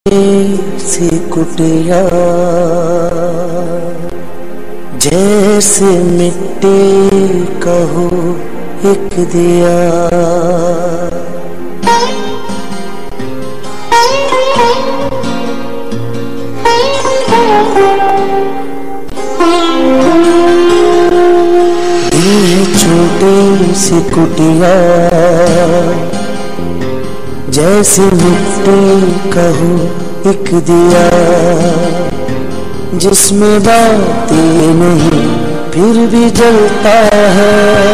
सी कुटिया जैसे मिट्टी कहो एक दिया, छोटी सी कुटिया जैसे मिट्टी कहो एक दिया, जिसमें बातें नहीं फिर भी जलता है,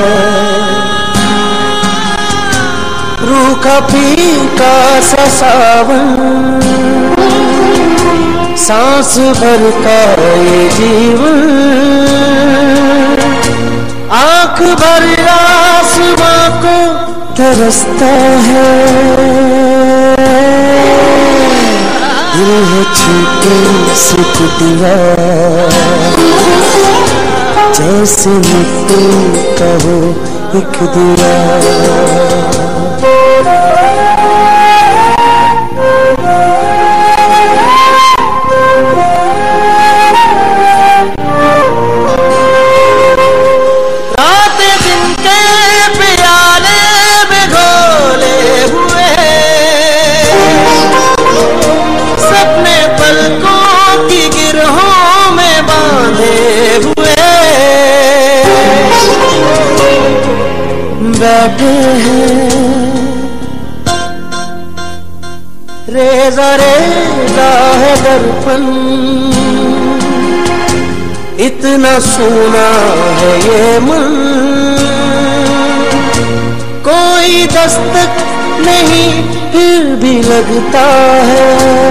रूखा फीका सा सावन सांस भर का ये जीवन, आँख भर आसमां को तरसता है, दिल है छोटी सी कुटिया जैसे मिट्टी कहो एक दिया। बैठे हैं रेजा रेजा है दर्पण, इतना सोना है ये मन, कोई दस्तक नहीं फिर भी लगता है,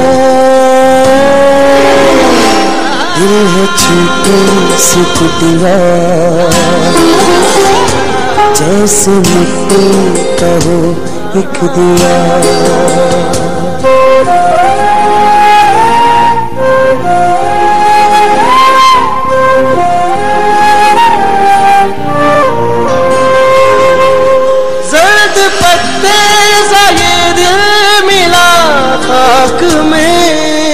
दिल है छोटी सी कुटिया जैसे मिट्टी कहो एक दिया। जर्द पत्ते सा ये दिल मिला खाक में,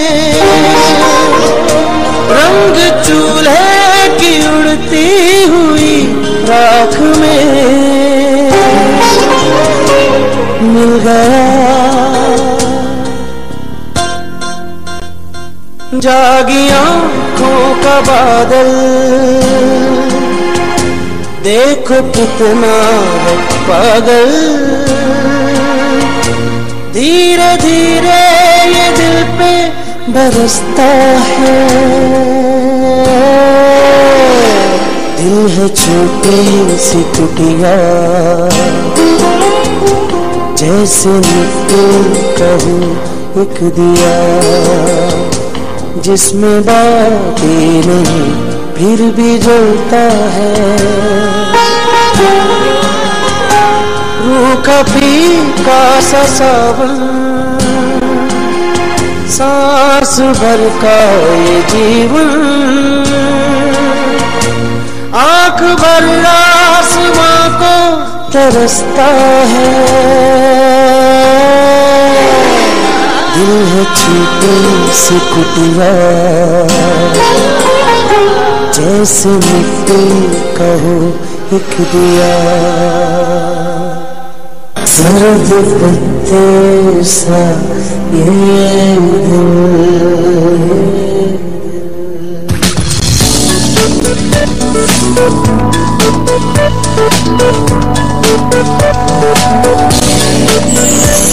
रंग चूल्हे की उड़ती हुई राख में मिल गया, जागी आँखों का बादल, देखो कितना है पागल, धीरे धीरे ये दिल पे बरसता है, दिल है छोटी सी कुटिया जैसे मिट्टी कहो एक दिया, जिसमें बातें नहीं फिर भी जलता है, रूखा फीका सा सावन सांस भर का ये जीवन, आँख भर आसमां को तरसता है, दिल है छोटी सी कुटिया जैसे मिट्टी कहो एक दिया, सर्द पत्ते सा ये दिल।